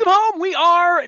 Welcome home. We are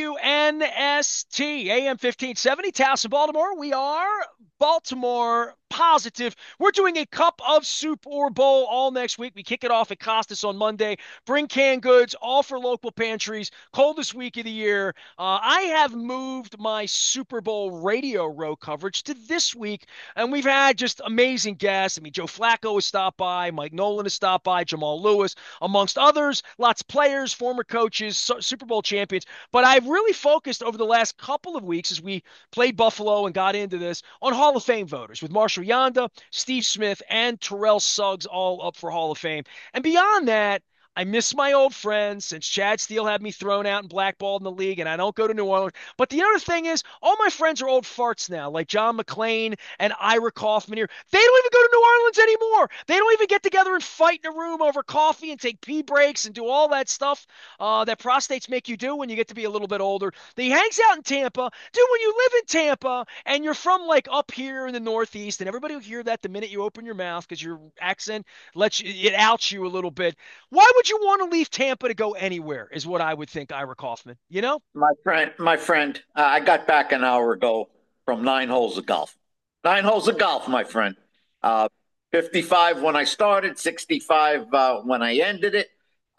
WNST, AM 1570, Towson, Baltimore. We are Baltimore positive. We're doing a cup of Super Bowl all next week. We kick it off at Costas on Monday. Bring canned goods, all for local pantries. Coldest week of the year. I have moved my Super Bowl radio row coverage to this week, and we've had just amazing guests. I mean, Joe Flacco has stopped by, Mike Nolan has stopped by, Jamal Lewis, amongst others. Lots of players, former coaches, Super Bowl champions. But I've really focused over the last couple of weeks as we played Buffalo and got into this on Hall of Fame voters with Marshall Yanda, Steve Smith, and Terrell Suggs all up for Hall of Fame. And beyond that, I miss my old friends since Chad Steele had me thrown out and blackballed in the league, and I don't go to New Orleans. But the other thing is, all my friends are old farts now, like John McClain and Ira Kaufman here. They don't even go to New Orleans anymore. They don't even get together and fight in a room over coffee and take pee breaks and do all that stuff that prostates make you do when you get to be a little bit older. He hangs out in Tampa. Dude, when you live in Tampa and you're from like up here in the Northeast, and everybody will hear that the minute you open your mouth because your accent it outs you a little bit. Why would you want to leave Tampa to go anywhere? Is what I would think, Ira Kaufman. You know? My friend, I got back an hour ago from 9 holes of golf. 9 holes of golf, my friend. Uh, 55 when I started, 65 when I ended it.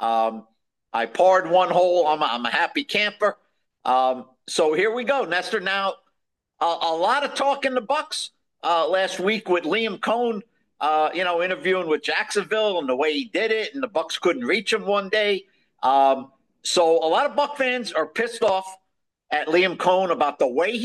I parred one hole. I'm a happy camper. So here we go, Nestor. Now, a lot of talk in the Bucks last week with Liam Cohn, interviewing with Jacksonville and the way he did it, and the Bucks couldn't reach him one day. So a lot of Buck fans are pissed off at Liam Cohn about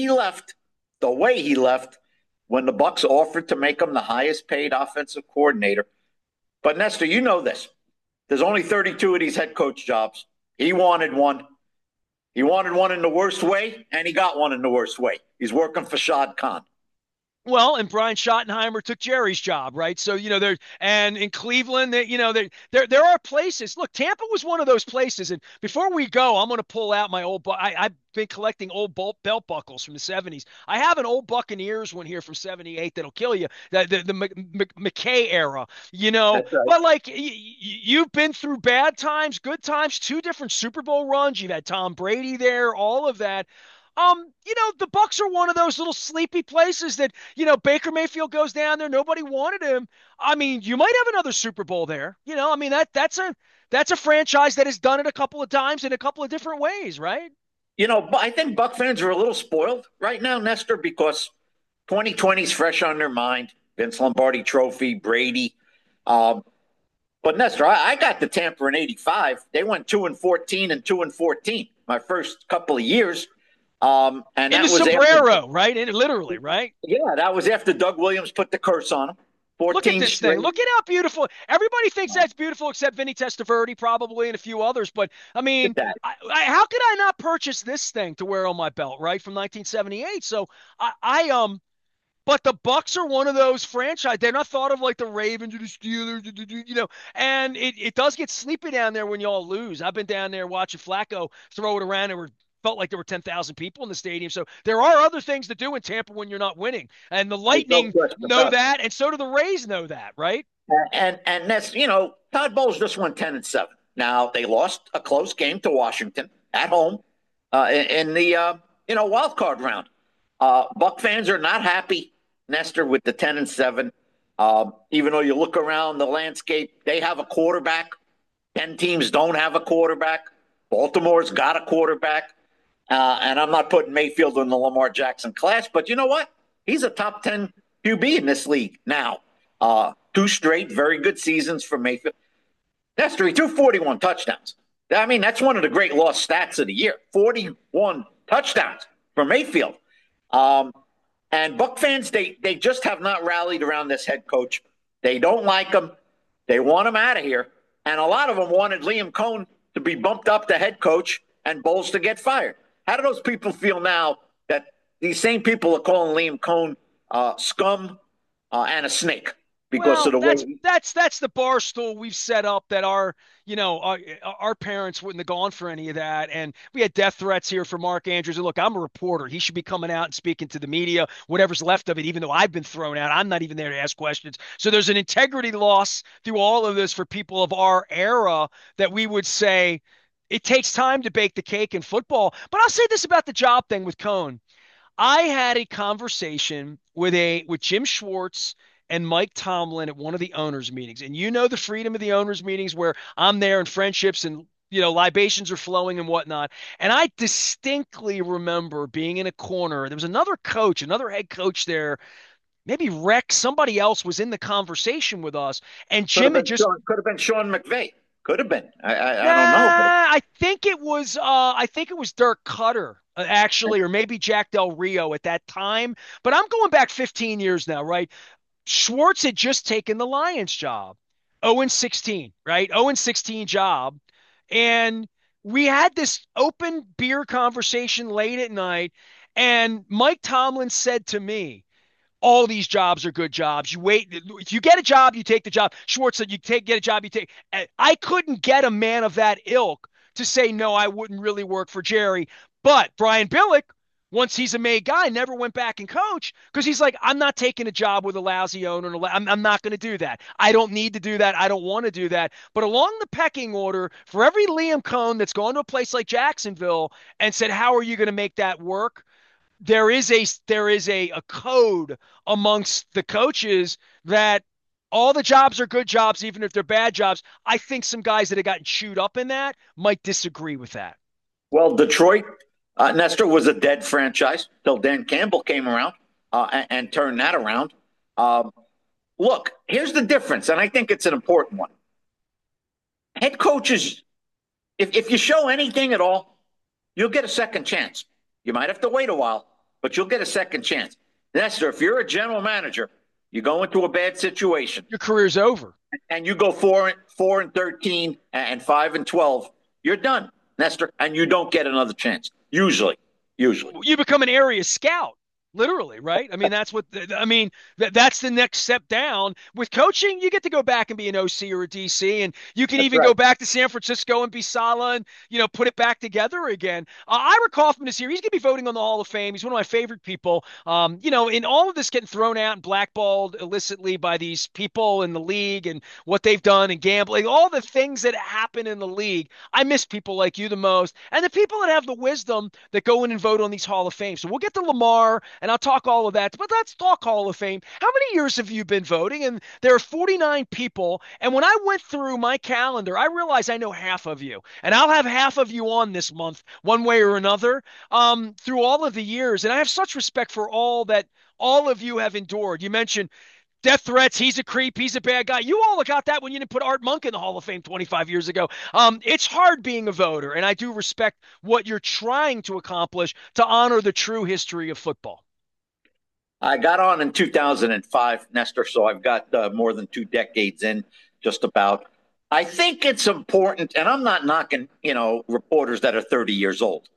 the way he left when the Bucks offered to make him the highest paid offensive coordinator. But Nestor, you know this. There's only 32 of these head coach jobs. He wanted one. He wanted one in the worst way, and he got one in the worst way. He's working for Shad Khan. Well, and Brian Schottenheimer took Jerry's job, right? So, there and in Cleveland, there are places. Look, Tampa was one of those places. And before we go, I'm going to pull out my old. I've been collecting old belt buckles from the '70s. I have an old Buccaneers one here from '78 that'll kill you. The McKay era, That's right. But like you've been through bad times, good times, two different Super Bowl runs. You've had Tom Brady there, all of that. The Bucks are one of those little sleepy places that, Baker Mayfield goes down there, nobody wanted him. I mean, you might have another Super Bowl there. I mean that's a franchise that has done it a couple of times in a couple of different ways, right? But I think Buck fans are a little spoiled right now, Nestor, because 2020 is fresh on their mind. Vince Lombardi Trophy, Brady. Um, but Nestor, I got the Tampa in '85. They went 2-14 and 2-14 my first couple of years. And In the that was after, sombrero, right? Literally, right? yeah, that was after Doug Williams put the curse on him. Look at 14 this thing. straight. Look at how beautiful. Everybody thinks that's beautiful except Vinny Testaverde, probably, and a few others. But I Look mean, at that. how could I not purchase this thing to wear on my belt, right, from 1978? So but the Bucks are one of those franchise. They're not thought of like the Ravens or the Steelers, and it does get sleepy down there when y'all lose. I've been down there watching Flacco throw it around. And felt like there were 10,000 people in the stadium. So there are other things to do in Tampa when you're not winning. And the There's no Lightning question know about it. that, and so do the Rays know that, right? And that's Todd Bowles just went 10-7. Now they lost a close game to Washington at home in the wild card round. Buck fans are not happy, Nestor, with the 10-7. Even though you look around the landscape, they have a quarterback. 10 teams don't have a quarterback. Baltimore's got a quarterback. And I'm not putting Mayfield in the Lamar Jackson class, but you know what? He's a top 10 QB in this league now. Two straight very good seasons for Mayfield. That's 241 touchdowns. I mean, that's one of the great lost stats of the year. 41 touchdowns for Mayfield. And Buck fans, they just have not rallied around this head coach. They don't like him. They want him out of here. And a lot of them wanted Liam Cohn to be bumped up to head coach and Bowles to get fired. How do those people feel now that these same people are calling Liam Cohn scum and a snake because Well, of the way that's the bar stool we've set up that our parents wouldn't have gone for any of that. And we had death threats here for Mark Andrews. And look, I'm a reporter. He should be coming out and speaking to the media, whatever's left of it, even though I've been thrown out. I'm not even there to ask questions. So there's an integrity loss through all of this for people of our era that we would say it takes time to bake the cake in football. But I'll say this about the job thing with Cohn. I had a conversation with Jim Schwartz and Mike Tomlin at one of the owners' meetings. And you know the freedom of the owners' meetings where I'm there and friendships and libations are flowing and whatnot. And I distinctly remember being in a corner. There was another coach, another head coach there, maybe Rex, somebody else was in the conversation with us. And Jim had just Could have been Sean McVay. Could have been. I don't know. I think it was Dirk Cutter, actually, or maybe Jack Del Rio at that time. But I'm going back 15 years now, right? Schwartz had just taken the Lions job, 0-16, right? 0-16 job. And we had this open beer conversation late at night. And Mike Tomlin said to me, all these jobs are good jobs. You wait. If you get a job, you take the job. Schwartz said, get a job, you take. I couldn't get a man of that ilk to say, no, I wouldn't really work for Jerry. But Brian Billick, once he's a made guy, never went back and coached because he's like, I'm not taking a job with a lousy owner. I'm not going to do that. I don't need to do that. I don't want to do that. But along the pecking order, for every Liam Cohn that's gone to a place like Jacksonville and said, how are you going to make that work? There is a code amongst the coaches that all the jobs are good jobs, even if they're bad jobs. I think some guys that have gotten chewed up in that might disagree with that. Well, Detroit, Nestor, was a dead franchise till Dan Campbell came around and turned that around. Look, here's the difference, and I think it's an important one. Head coaches, if you show anything at all, you'll get a second chance. You might have to wait a while, but you'll get a second chance. Nestor, if you're a general manager, you go into a bad situation. Your career's over. And you go 4-13 and 5-12, you're done, Nestor, and you don't get another chance. Usually. You become an area scout. Literally, right? I mean, that's the next step down. With coaching, you get to go back and be an OC or a DC, and you can even go back to San Francisco and be Saleh and, put it back together again. Ira Kaufman is here. He's going to be voting on the Hall of Fame. He's one of my favorite people. In all of this getting thrown out and blackballed illicitly by these people in the league and what they've done and gambling, all the things that happen in the league, I miss people like you the most, and the people that have the wisdom that go in and vote on these Hall of Fame. So we'll get to Lamar, and I'll talk all of that, but let's talk Hall of Fame. How many years have you been voting? And there are 49 people. And when I went through my calendar, I realized I know half of you. And I'll have half of you on this month, one way or another, through all of the years. And I have such respect for all that all of you have endured. You mentioned death threats. He's a creep. He's a bad guy. You all got that when you didn't put Art Monk in the Hall of Fame 25 years ago. It's hard being a voter, and I do respect what you're trying to accomplish to honor the true history of football. I got on in 2005, Nestor, so I've got more than 2 decades in, just about. I think it's important, and I'm not knocking, reporters that are 30 years old.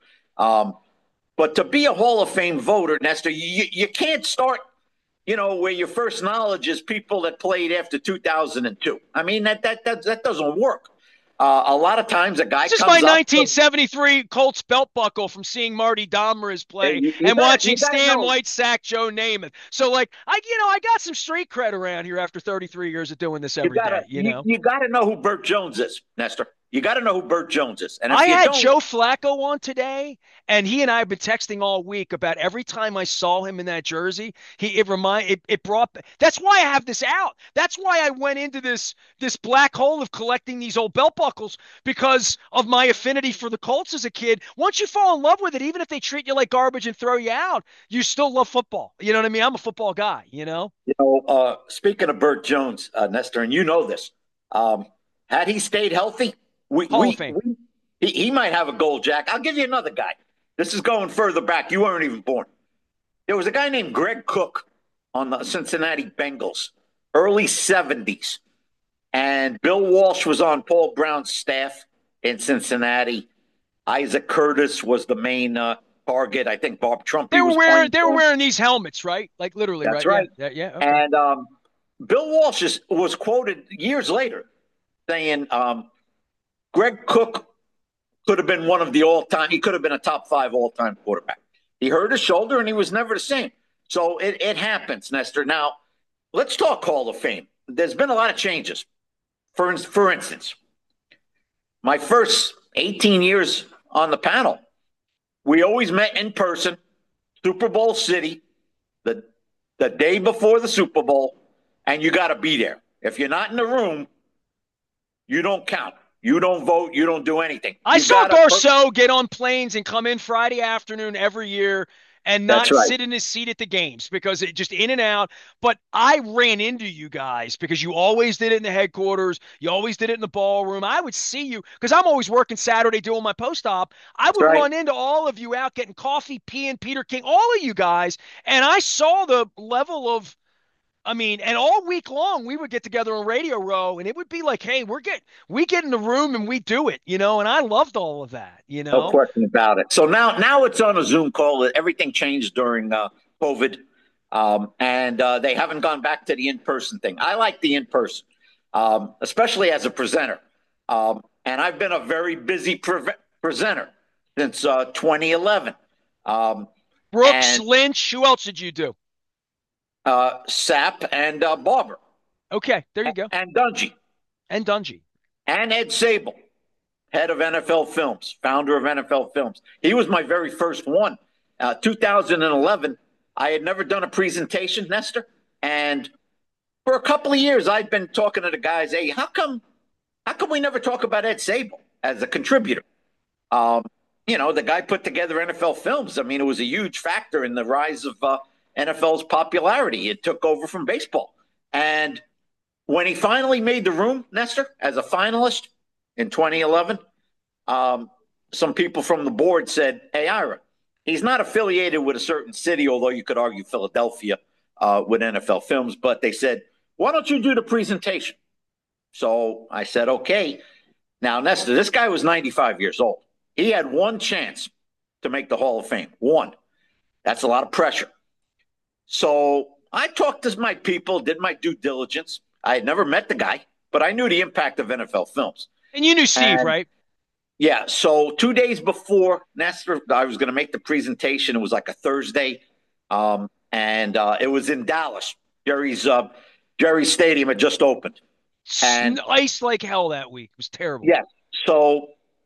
But to be a Hall of Fame voter, Nestor, you can't start, where your first knowledge is people that played after 2002. I mean, that doesn't work. A lot of times a guy comes up. This is my 1973 Colts belt buckle from seeing Marty Domrez play and watching Stan White sack Joe Namath. So, I got some street cred around here after 33 years of doing this every day. You got to know who Burt Jones is, Nestor. You got to know who Burt Jones is. And I had Joe Flacco on today, and he and I have been texting all week about every time I saw him in that jersey. It brought. That's why I have this out. That's why I went into this black hole of collecting these old belt buckles, because of my affinity for the Colts as a kid. Once you fall in love with it, even if they treat you like garbage and throw you out, you still love football. You know what I mean? I'm a football guy. Speaking of Burt Jones, Nestor, and you know this, had he stayed healthy, Hall of Fame. He might have a gold jack. I'll give you another guy. This is going further back. You weren't even born. There was a guy named Greg Cook on the Cincinnati Bengals, early 70s. And Bill Walsh was on Paul Brown's staff in Cincinnati. Isaac Curtis was the main target. I think Bob Trump. They were wearing these helmets, right? Like literally, That's right? right. Yeah. Okay. And Bill Walsh was quoted years later saying Greg Cook could have been one of the all-time. He could have been a top 5 all-time quarterback. He hurt his shoulder, and he was never the same. So it happens, Nestor. Now, let's talk Hall of Fame. There's been a lot of changes. For instance, my first 18 years on the panel. We always met in person, Super Bowl City, the the day before the Super Bowl, and you got to be there. If you're not in the room, you don't count. You don't vote. You don't do anything. I You saw got to. Garceau get on planes and come in Friday afternoon every year and That's not right. sit in his seat at the games because it just in and out. But I ran into you guys because you always did it in the headquarters. You always did it in the ballroom. I would see you because I'm always working Saturday doing my post op. I That's would right. run into all of you out getting coffee, peeing Peter King, all of you guys. And I saw the level of and all week long we would get together on Radio Row, and it would be like, hey, we get in the room and we do it, and I loved all of that, No question about it. So now it's on a Zoom call. Everything changed during COVID, and they haven't gone back to the in-person thing. I like the in-person, especially as a presenter. And I've been a very busy presenter since 2011. Brooks, And Lynch, who else did you do? Sapp and Barber Okay, there you go. and Dungy And Dungy. and Ed Sable, head of NFL Films, founder of NFL Films. He was my very first one. 2011, I had never done a presentation, Nestor. And for a couple of years, I'd been talking to the guys, hey, how come we never talk about Ed Sable as a contributor? The guy put together NFL Films. I mean, it was a huge factor in the rise of NFL's popularity. It took over from baseball. And when he finally made the room, Nestor, as a finalist in 2011, some people from the board said, hey, Ira, he's not affiliated with a certain city, although you could argue Philadelphia with NFL Films. But they said, why don't you do the presentation? So I said, okay. Now, Nestor, this guy was 95 years old. He had one chance to make the Hall of Fame. One. That's a lot of pressure. So I talked to my people, did my due diligence. I had never met the guy, but I knew the impact of NFL Films. And you knew Steve, And, right? Yeah. So 2 days before Nestor, I was going to make the presentation. It was like a Thursday, and it was in Dallas. Jerry's Stadium had just opened, and Ice like hell that week. It was terrible. yeah. So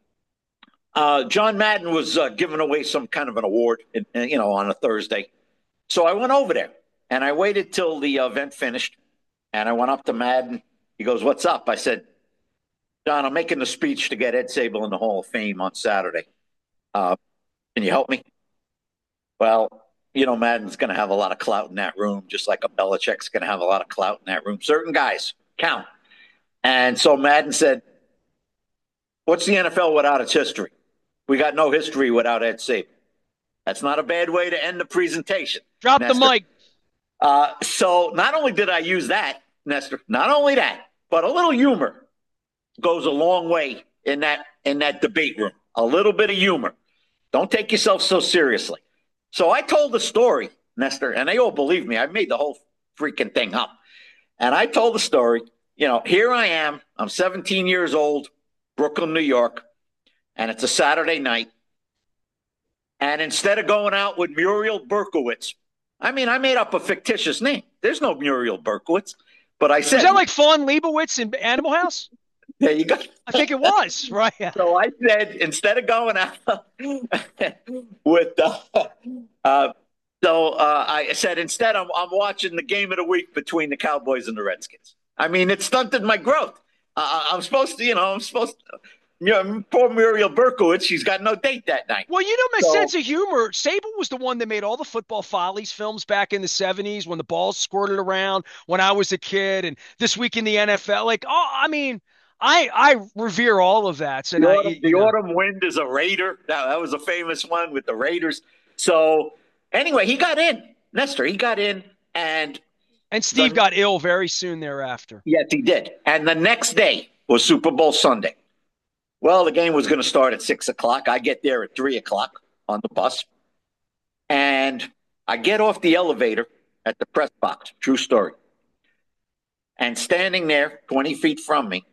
John Madden was giving away some kind of an award, on a Thursday. So I went over there and I waited till the event finished, and I went up to Madden. He goes, "What's up?" I said, "John, I'm making the speech to get Ed Sable in the Hall of Fame on Saturday. Can you help me?" Well, Madden's going to have a lot of clout in that room, just like a Belichick's going to have a lot of clout in that room. Certain guys count. And so Madden said, "What's the NFL without its history? We got no history without Ed Sable." That's not a bad way to end the presentation. Drop Nestor. the mic. So not only did I use that, Nestor, not only that, but a little humor goes a long way in that debate room. A little bit of humor. Don't take yourself so seriously. So I told the story, Nestor, and they all believe me. I made the whole freaking thing up. And I told the story. Here I am. I'm 17 years old, Brooklyn, New York, and it's a Saturday night. And instead of going out with Muriel Berkowitz, I made up a fictitious name. There's no Muriel Berkowitz, but I said, was that like Fawn Leibowitz in Animal House? There you go. I think it was, right? So I said, instead of going out with, I said, instead I'm watching the game of the week between the Cowboys and the Redskins. It stunted my growth. I'm supposed to, poor Muriel Berkowitz, she's got no date that night. Well, my sense of humor, Sable was the one that made all the Football Follies films back in the 70s when the balls squirted around when I was a kid, and This Week in the NFL. I revere all of that. So the Autumn Wind is a Raider. That was a famous one with the Raiders. So anyway, he got in. Nestor, he got in. And Steve got ill very soon thereafter. Yes, he did. And the next day was Super Bowl Sunday. Well, the game was going to start at 6 o'clock. I get there at 3 o'clock on the bus. And I get off the elevator at the press box. True story. And standing there 20 feet from me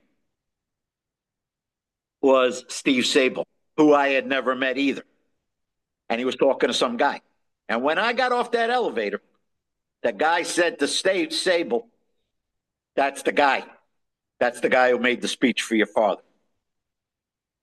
was Steve Sable, who I had never met either. And he was talking to some guy. And when I got off that elevator, the guy said to Sable, "That's the guy. That's the guy who made the speech for your father."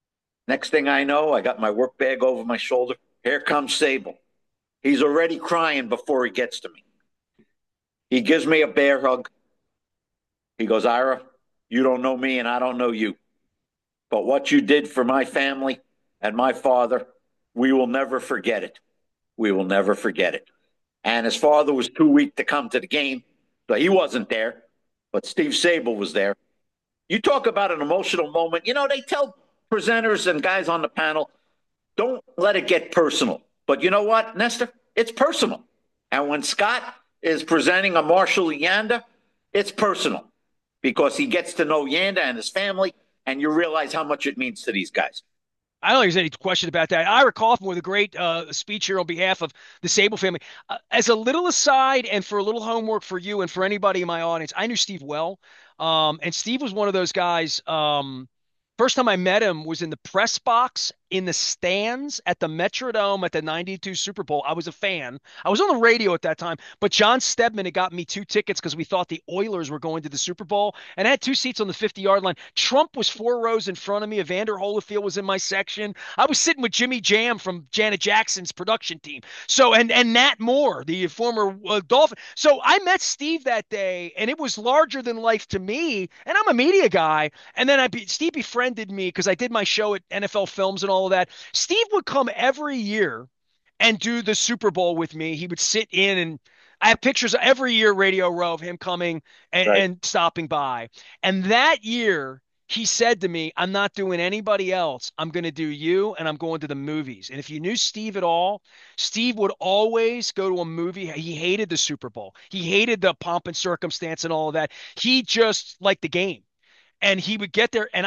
Next thing I know, I got my work bag over my shoulder. Here comes Sable. He's already crying before he gets to me. He gives me a bear hug. He goes, Ira, you don't know me and I don't know you. But what you did for my family and my father, we will never forget it. We will never forget it. And his father was too weak to come to the game, so he wasn't there. But Steve Sable was there. You talk about an emotional moment. You know, they tell presenters and guys on the panel, don't let it get personal. But you know what, Nestor? It's personal. And when Scott is presenting a Marshall Yanda, it's personal because he gets to know Yanda and his family, and you realize how much it means to these guys. I don't think there's any question about that. Ira Kaufman with a great speech here on behalf of the Sable family. As a little aside, and for a little homework for you and for anybody in my audience, I knew Steve well, and Steve was one of those guys. First time I met him was in the press box in the stands at the Metrodome at the 92 Super Bowl. I was a fan. I was on the radio at that time, but John Stedman had got me 2 tickets because we thought the Oilers were going to the Super Bowl, and I had 2 seats on the 50-yard line. Trump was 4 rows in front of me. Evander Holyfield was in my section. I was sitting with Jimmy Jam from Janet Jackson's production team. So, and Nat Moore, the former Dolphin. So I met Steve that day, and it was larger than life to me, and I'm a media guy. And then Steve befriended me because I did my show at NFL Films and all of that. Steve would come every year and do the Super Bowl with me. He would sit in, and I have pictures every year, Radio Row, of him coming Right. and stopping by. And that year, he said to me, I'm not doing anybody else. I'm going to do you, and I'm going to the movies. And if you knew Steve at all, Steve would always go to a movie. He hated the Super Bowl. He hated the pomp and circumstance and all of that. He just liked the game. And he would get there. And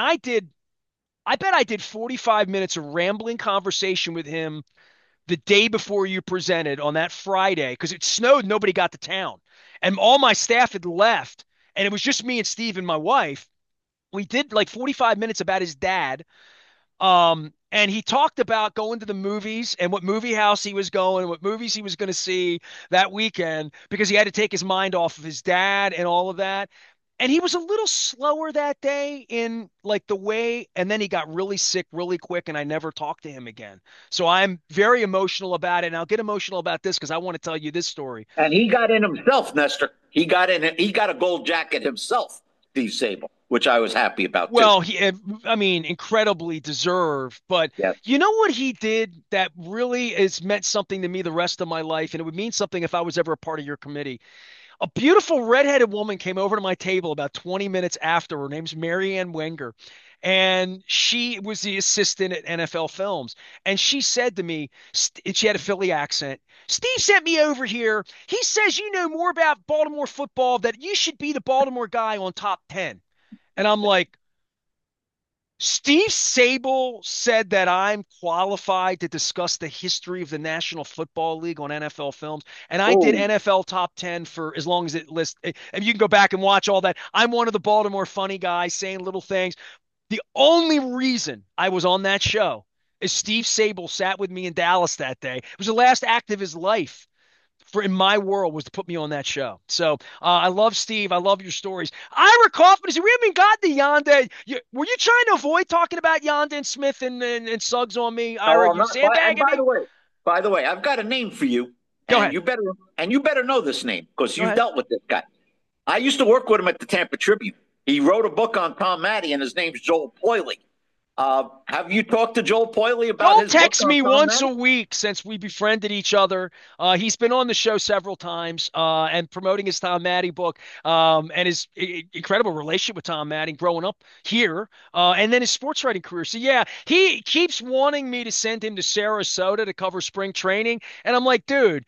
I bet I did 45 minutes of rambling conversation with him the day before you presented on that Friday because it snowed. Nobody got to town. And all my staff had left. And it was just me and Steve and my wife. We did like 45 minutes about his dad. And he talked about going to the movies and what movie house he was going, what movies he was going to see that weekend because he had to take his mind off of his dad and all of that. And he was a little slower that day in like the way, and then he got really sick really quick, and I never talked to him again. So I'm very emotional about it, and I'll get emotional about this because I want to tell you this story. And he got in himself, Nestor. He got in. He got a gold jacket himself, Steve Sable, which I was happy about too. Well, I mean, incredibly deserved, but Yes. you know what he did that really has meant something to me the rest of my life, and it would mean something if I was ever a part of your committee. A beautiful redheaded woman came over to my table about 20 minutes after. Her name's Marianne Wenger. And she was the assistant at NFL Films. And she said to me, and she had a Philly accent, Steve sent me over here. He says you know more about Baltimore football, that you should be the Baltimore guy on top 10. And I'm like, Steve Sable said that I'm qualified to discuss the history of the National Football League on NFL Films. And I did Oh, NFL top 10 for as long as it lists. And you can go back and watch all that. I'm one of the Baltimore funny guys saying little things. The only reason I was on that show is Steve Sable sat with me in Dallas that day. It was the last act of his life for in my world was to put me on that show. So I love Steve. I love your stories. Ira Kaufman, is we haven't got the Yonda. Were you trying to avoid talking about Yonda and Smith and Suggs on me, no, Ira? I'm You not. And sandbagging me? by the way, I've got a name for you, Go and ahead. you better know this name because Go you've ahead. dealt with this guy. I used to work with him at the Tampa Tribune. He wrote a book on Tom Matte, and his name's Joel Poiley. Have you talked to Joel Poiley about Joel his book texts on me Tom once Matte? a week since we befriended each other. He's been on the show several times and promoting his Tom Matte book and his incredible relationship with Tom Matte growing up here and then his sports writing career. So, yeah, he keeps wanting me to send him to Sarasota to cover spring training. And I'm like, dude,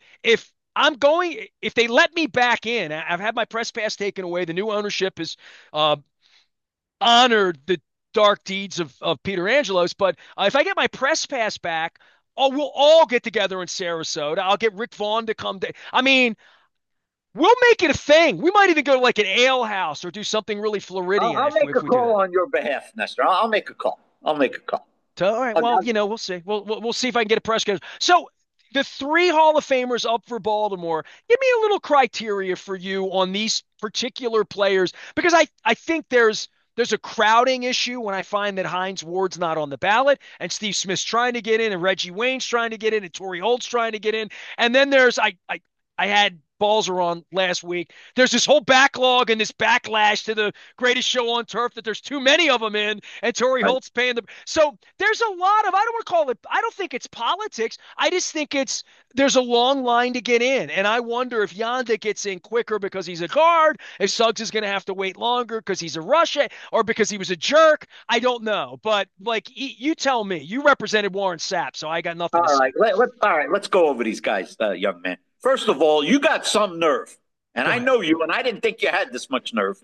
if they let me back in, I've had my press pass taken away. The new ownership has uh, honored the dark deeds of Peter Angelos. But if I get my press pass back, oh, we'll all get together in Sarasota. I'll get Rick Vaughn to come. I mean, we'll make it a thing. We might even go to like an ale house or do something really Floridian I'll make a if we do call that. on your behalf, Nestor. I'll make a call. I'll make a call. So, all right. Uh, Well, we'll see. We'll see if I can get a press schedule. So the three Hall of Famers up for Baltimore. Give me a little criteria for you on these particular players because I think there's there's a crowding issue when I find that Hines Ward's not on the ballot and Steve Smith's trying to get in and Reggie Wayne's trying to get in and Torrey Holt's trying to get in. And then there's I had Balzer on last week. There's this whole backlog and this backlash to the greatest show on turf that there's too many of them in, and Torrey Holt's paying the. So there's a lot of, I don't want to call it, I don't think it's politics. I just think there's a long line to get in. And I wonder if Yanda gets in quicker because he's a guard, if Suggs is going to have to wait longer because he's a Russia or because he was a jerk. I don't know. But like, you tell me. You represented Warren Sapp, so I got nothing to say. All right, let's go over these guys, young man. First of all, you got some nerve, and I know you, and I didn't think you had this much nerve.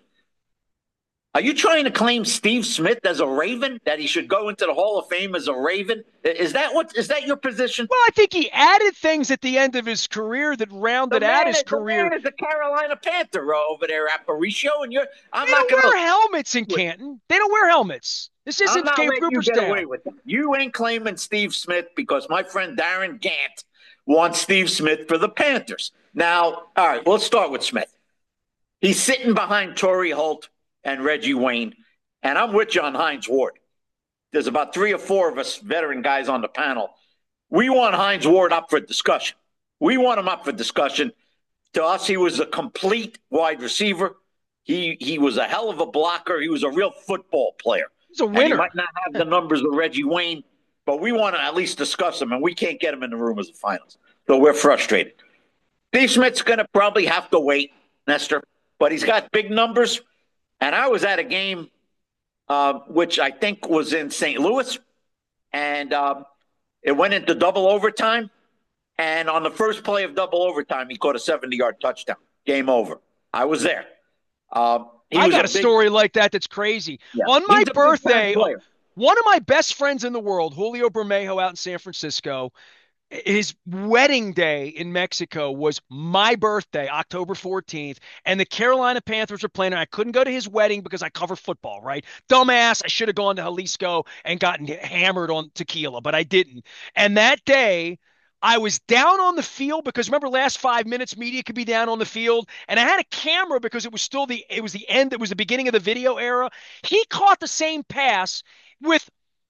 Are you trying to claim Steve Smith as a Raven, that he should go into the Hall of Fame as a Raven? Is that your position? Well, I think he added things at the end of his career that rounded out his career. The man is a Carolina Panther over there, Aparicio, and I'm they not don't wear helmets in Canton. They don't wear helmets. This isn't Gabe Cooperstown. You ain't claiming Steve Smith because my friend Darren Gant wants Steve Smith for the Panthers. Now, all right, let's start with Smith. He's sitting behind Torrey Holt and Reggie Wayne, and I'm with you on Hines Ward. There's about 3 or 4 of us veteran guys on the panel. We want Hines Ward up for discussion. We want him up for discussion. To us, he was a complete wide receiver. He was a hell of a blocker. He was a real football player. He's a winner. And he might not have the numbers of Reggie Wayne, but we want to at least discuss him, and we can't get him in the room as the finals. So we're frustrated. Steve Smith's going to probably have to wait, Nestor, but he's got big numbers. And I was at a game, which I think was in St. Louis, and it went into double overtime. And on the first play of double overtime, he caught a 70-yard touchdown. Game over. I was there. I got a story like that that's crazy. Yeah. On my birthday, one of my best friends in the world, Julio Bermejo out in San Francisco, his wedding day in Mexico was my birthday, October 14th, and the Carolina Panthers were playing, and I couldn't go to his wedding because I cover football, right? Dumbass, I should have gone to Jalisco and gotten hammered on tequila, but I didn't. And that day, I was down on the field because remember last 5 minutes media could be down on the field, and I had a camera because it was the end, it was the beginning of the video era. He caught the same pass with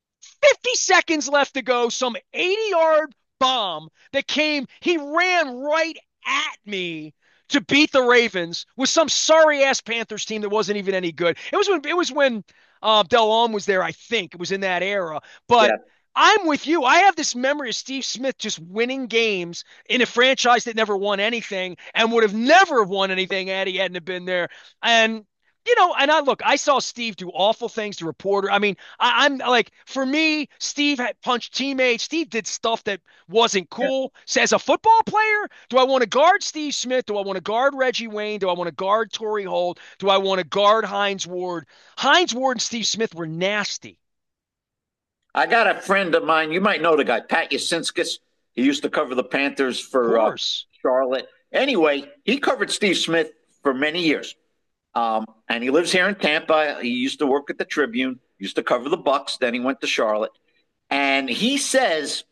50 seconds left to go, some 80-yard bomb that came. He ran right at me to beat the Ravens with some sorry-ass Panthers team that wasn't even any good. It was when Del Alm was there, I think. It was in that era. But yeah. I'm with you. I have this memory of Steve Smith just winning games in a franchise that never won anything and would have never won anything had he hadn't been there. And I saw Steve do awful things to reporter. I mean, I'm like, for me, Steve had punched teammates. Steve did stuff that wasn't cool. Yeah. So as a football player, do I want to guard Steve Smith? Do I want to guard Reggie Wayne? Do I want to guard Torrey Holt? Do I want to guard Hines Ward? Hines Ward and Steve Smith were nasty. I got a friend of mine. You might know the guy, Pat Yacinskis. He used to cover the Panthers for Charlotte. Anyway, he covered Steve Smith for many years. And he lives here in Tampa. He used to work at the Tribune, used to cover the Bucks. Then he went to Charlotte. And he says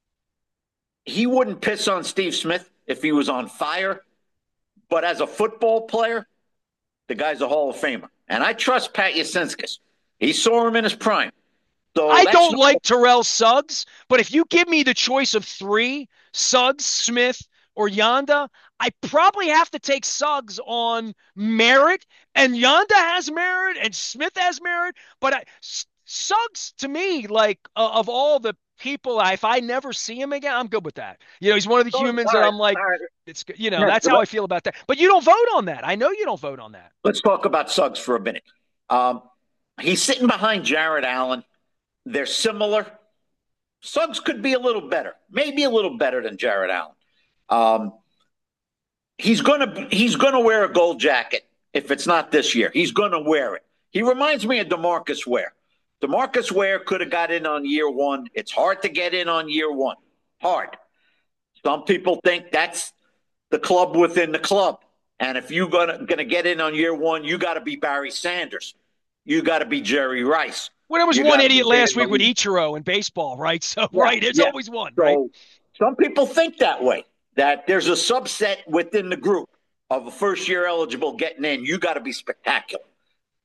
he wouldn't piss on Steve Smith if he was on fire. But as a football player, the guy's a Hall of Famer. And I trust Pat Yacinskis. He saw him in his prime. So I don't like Terrell Suggs, but if you give me the choice of 3, Suggs, Smith, or Yanda, I probably have to take Suggs on merit, and Yanda has merit, and Smith has merit, but Suggs, to me, like, of all the people, if I never see him again, I'm good with that. He's one of the humans that I'm like, it's good. That's how I feel about that. But you don't vote on that. I know you don't vote on that. Let's talk about Suggs for a minute. He's sitting behind Jared Allen. They're similar. Suggs could be a little better, maybe a little better than Jared Allen. He's gonna wear a gold jacket if it's not this year. He's gonna wear it. He reminds me of DeMarcus Ware. DeMarcus Ware could have got in on year 1. It's hard to get in on year 1. Hard. Some people think that's the club within the club. And if you're gonna get in on year 1, you got to be Barry Sanders. You got to be Jerry Rice. Well, there was one idiot last week with Ichiro in baseball, right? So, yeah, right, there's always one, right? So, some people think that way, that there's a subset within the group of a first-year eligible getting in. You got to be spectacular.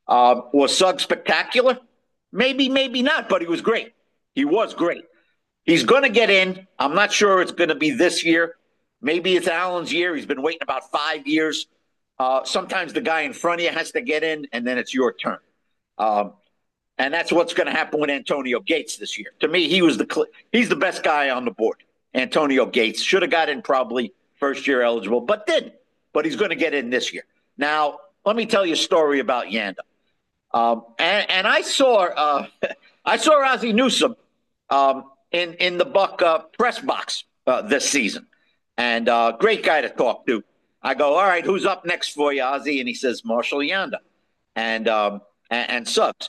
Was Suggs spectacular? Maybe, maybe not, but he was great. He was great. He's going to get in. I'm not sure it's going to be this year. Maybe it's Allen's year. He's been waiting about 5 years. Sometimes the guy in front of you has to get in, and then it's your turn. Um, and that's what's going to happen with Antonio Gates this year. To me, he's the best guy on the board. Antonio Gates should have got in probably first year eligible, but didn't. But he's going to get in this year. Now, let me tell you a story about Yanda. And I saw I saw Ozzie Newsome in the Buck press box this season, and great guy to talk to. I go, all right, who's up next for you, Ozzie? And he says Marshall Yanda and Suggs.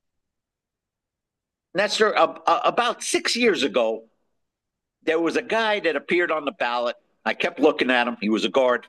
Nestor, about 6 years ago, there was a guy that appeared on the ballot. I kept looking at him. He was a guard.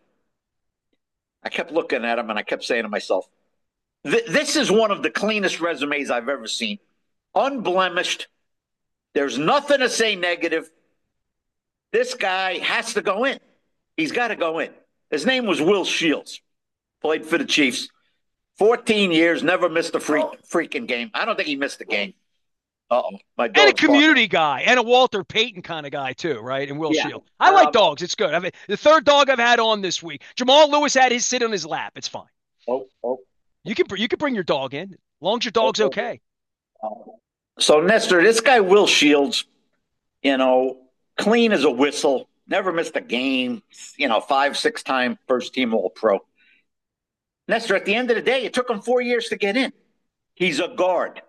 I kept looking at him, and I kept saying to myself, this is one of the cleanest resumes I've ever seen. Unblemished. There's nothing to say negative. This guy has to go in. He's got to go in. His name was Will Shields. Played for the Chiefs. 14 years, never missed a freaking game. I don't think he missed a game. Uh-oh. And a community guy, and a Walter Payton kind of guy, too, right? And Will Shields. I like dogs. It's good. The third dog I've had on this week. Jamal Lewis had his sit on his lap. It's fine. You can bring your dog in, as long as your dog's okay. So, Nestor, this guy, Will Shields, clean as a whistle, never missed a game, 5, 6-time first-team All-Pro. Nestor, at the end of the day, it took him 4 years to get in. He's a guard.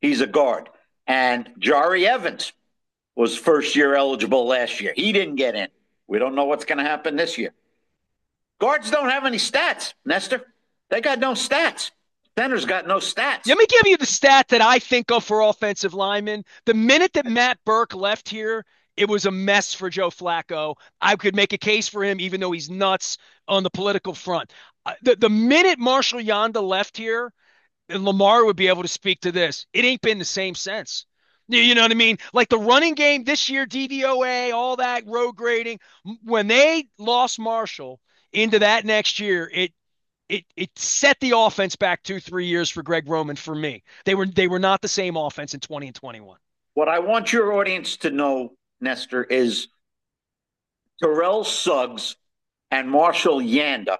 And Jari Evans was first-year eligible last year. He didn't get in. We don't know what's going to happen this year. Guards don't have any stats, Nestor. They got no stats. Center's got no stats. Let me give you the stat that I think of for offensive linemen. The minute that Matt Burke left here, it was a mess for Joe Flacco. I could make a case for him, even though he's nuts on the political front. The minute Marshall Yanda left here, and Lamar would be able to speak to this, it ain't been the same since. You know what I mean? Like the running game this year, DVOA, all that road grading. When they lost Marshall into that next year, it set the offense back 2-3 years for Greg Roman for me. They were not the same offense in 20 and 21. What I want your audience to know, Nestor, is Terrell Suggs and Marshall Yanda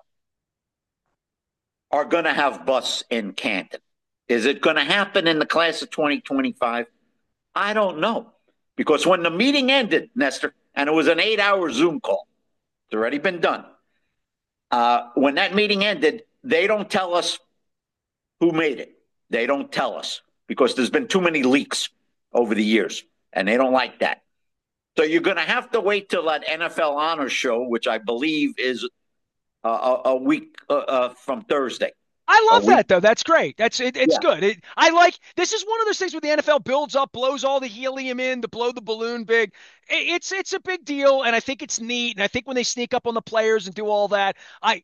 are going to have busts in Canton. Is it going to happen in the class of 2025? I don't know. Because when the meeting ended, Nestor, and it was an 8-hour Zoom call, it's already been done. When that meeting ended, they don't tell us who made it. They don't tell us because there's been too many leaks over the years, and they don't like that. So you're going to have to wait till that NFL Honors Show, which I believe is a week from Thursday. I love that, though. That's great. It's good. I like this is one of those things where the NFL builds up, blows all the helium in to blow the balloon big. It's a big deal, and I think it's neat. And I think when they sneak up on the players and do all that,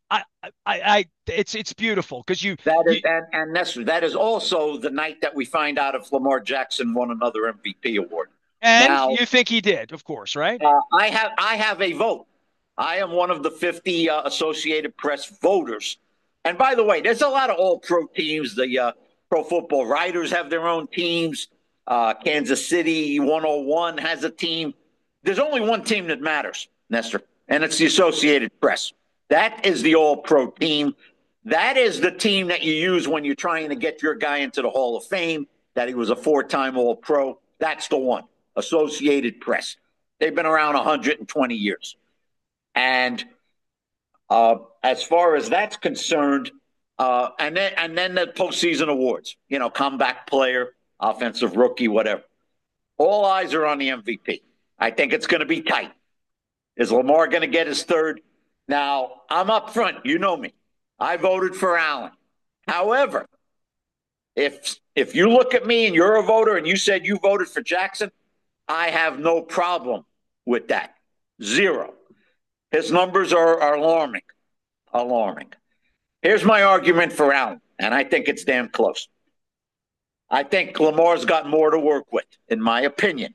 it's beautiful because and Nestor, that is also the night that we find out if Lamar Jackson won another MVP award. And now, you think he did, of course, right? I have a vote. I am one of the 50 Associated Press voters. And by the way, there's a lot of all-pro teams. The Pro Football Writers have their own teams. Kansas City 101 has a team. There's only one team that matters, Nestor, and it's the Associated Press. That is the all-pro team. That is the team that you use when you're trying to get your guy into the Hall of Fame, that he was a 4-time all-pro. That's the one, Associated Press. They've been around 120 years. And as far as that's concerned, and then the postseason awards, comeback player, offensive rookie, whatever. All eyes are on the MVP. I think it's going to be tight. Is Lamar going to get his third? Now, I'm up front. You know me. I voted for Allen. However, if you look at me and you're a voter and you said you voted for Jackson, I have no problem with that. 0. His numbers are alarming. Here's my argument for Allen, and I think it's damn close. I think Lamar's got more to work with, in my opinion.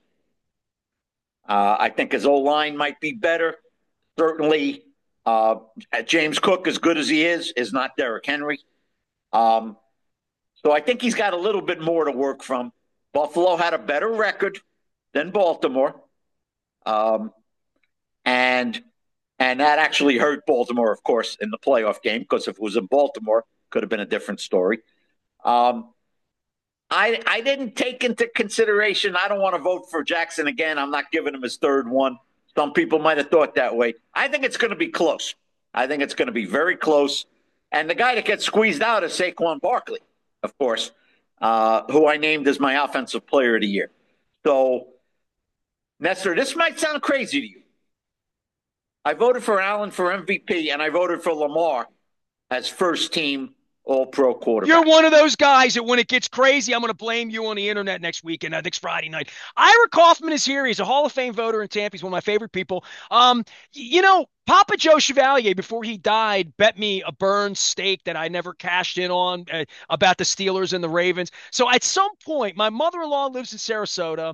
I think his O-line might be better. Certainly, James Cook, as good as he is not Derrick Henry. So I think he's got a little bit more to work from. Buffalo had a better record than Baltimore, um, and and that actually hurt Baltimore, of course, in the playoff game because if it was in Baltimore, could have been a different story. Um, I didn't take into consideration. I don't want to vote for Jackson again. I'm not giving him his third one. Some people might have thought that way. I think it's going to be close. I think it's going to be very close. And the guy that gets squeezed out is Saquon Barkley, of course, who I named as my offensive player of the year. So, Nestor, this might sound crazy to you. I voted for Allen for MVP, and I voted for Lamar as first team All Pro quarterback. You're one of those guys that when it gets crazy, I'm going to blame you on the internet next weekend, next Friday night. Ira Kaufman is here. He's a Hall of Fame voter in Tampa. He's one of my favorite people. Papa Joe Chevalier, before he died, bet me a burned steak that I never cashed in on about the Steelers and the Ravens. So at some point, my mother-in-law lives in Sarasota.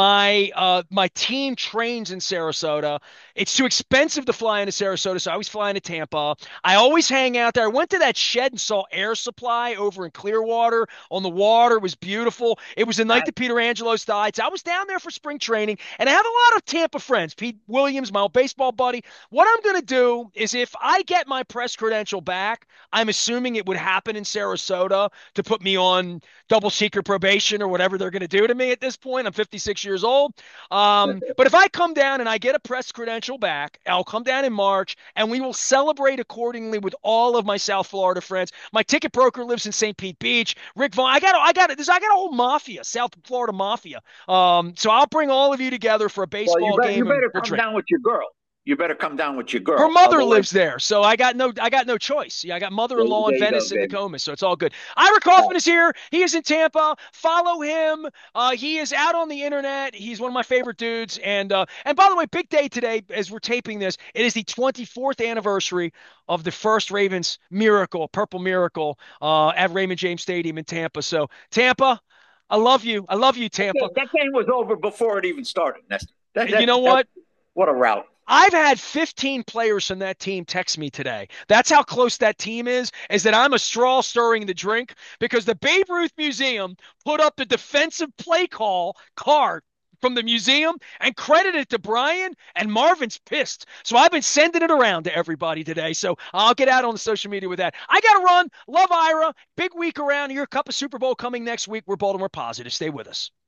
My team trains in Sarasota. It's too expensive to fly into Sarasota, so I always fly into Tampa. I always hang out there. I went to that shed and saw Air Supply over in Clearwater on the water. It was beautiful. It was the night that Peter Angelos died. So I was down there for spring training, and I have a lot of Tampa friends. Pete Williams, my old baseball buddy. What I'm going to do is if I get my press credential back, I'm assuming it would happen in Sarasota to put me on double secret probation or whatever they're going to do to me at this point. I'm 56 years old. But if I come down and I get a press credential back, I'll come down in March and we will celebrate accordingly with all of my South Florida friends. My ticket broker lives in St. Pete Beach. Rick Vaughn. I got a whole mafia, South Florida mafia. So I'll bring all of you together for a baseball game. You better come down with your girl. You better come down with your girl. Her mother lives there, so I got no choice. Yeah, I got mother-in-law in Venice and Nokomis, so it's all good. Ira Kaufman is here. He is in Tampa. Follow him. He is out on the internet. He's one of my favorite dudes. And by the way, big day today as we're taping this. It is the 24th anniversary of the first Ravens miracle, Purple Miracle, at Raymond James Stadium in Tampa. So Tampa, I love you. I love you, Tampa. That game was over before it even started, Nestor. You know what? What a rout. I've had 15 players from that team text me today. That's how close that team is that I'm a straw stirring the drink because the Babe Ruth Museum put up the defensive play call card from the museum and credited it to Brian, and Marvin's pissed. So I've been sending it around to everybody today. So I'll get out on the social media with that. I got to run. Love Ira. Big week around here. Cup of Super Bowl coming next week. We're Baltimore Positive. Stay with us.